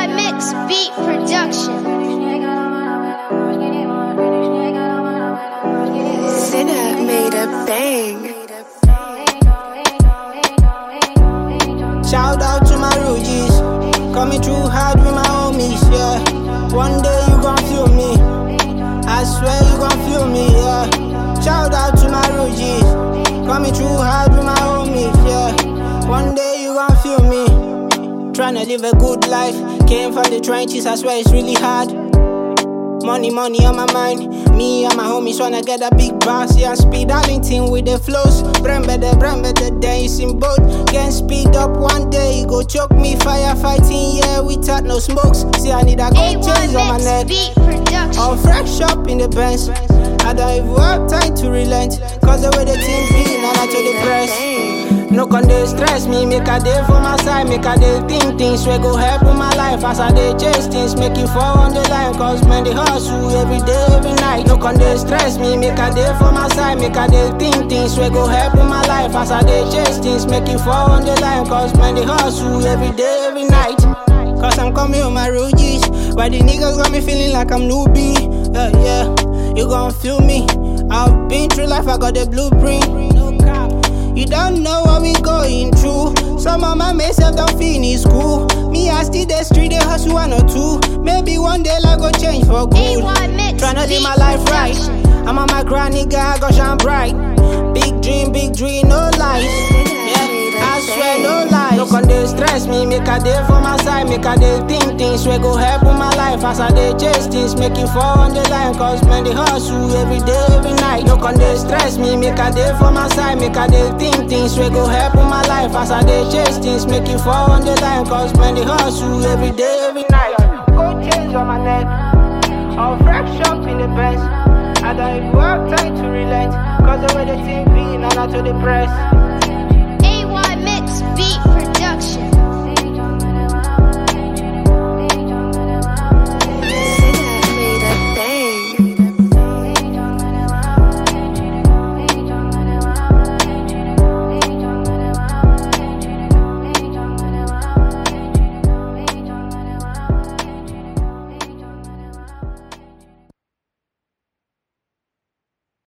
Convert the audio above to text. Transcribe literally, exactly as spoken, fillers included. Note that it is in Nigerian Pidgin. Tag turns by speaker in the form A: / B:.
A: Y Mix Beat Production.
B: Sinna made a bang.
C: Shout out to my Rugies, coming through hard with my homies, yeah. One day you gon' feel me, I swear you gon' feel me, yeah. Shout out to my Rugies, coming through hard with my homies, yeah. One day you gon' feel me. Tryna live a good life, came from the trenches, I swear it's really hard. Money, money on my mind. Me and my homies wanna get a big boss. Yeah, speed Arlington with the flows. Brembe the brembe the dance in boat. Can speed up one day, you go choke me. Firefighting, yeah, without no smokes. See, I need a gold chains on my neck.
A: Beat Production.
C: All fresh up in the Benz. I don't even have time to relent. Cause the way the team be, now I to the press. No con dey stress me, make a day for my side, make a day think things we go help with my life as I dey chase things, make it fall on the line, cause man they hustle every day, every night. No con dey stress me, make a day for my side, make a day think things we go help with my life as I dey chase things, make it fall on the line, cause man they hustle every day, every night. Cause I'm coming with my Rugies, why the niggas got me feeling like I'm newbie, uh, yeah, you gon' feel me, I've been through life, I got the blueprint. You don't know what we going through. Some of my mates have done finish school. Me, I still the street, they hustle one or two. Maybe one day life go change for good. Tryna live my life right. I'm on my grind, nigga, I go shine bright. Big dream, big dream, no lies. Yeah, I swear, no lies. No con dey stress me, make a day for my side, make a day think things we go help with my life as I dey chase things, make it fall on the line, cause man they hustle every day, every night. No con dey stress me, make a day for my side, make a day think things we go help with my life as I dey chase things, make it fall on the line, cause man they hustle every day, every night. Gold chains on my neck, all fresh up in the Benz. I don't even have time to relent, cause the way the team be, now not to the press.
A: A Y Mix Beat Production.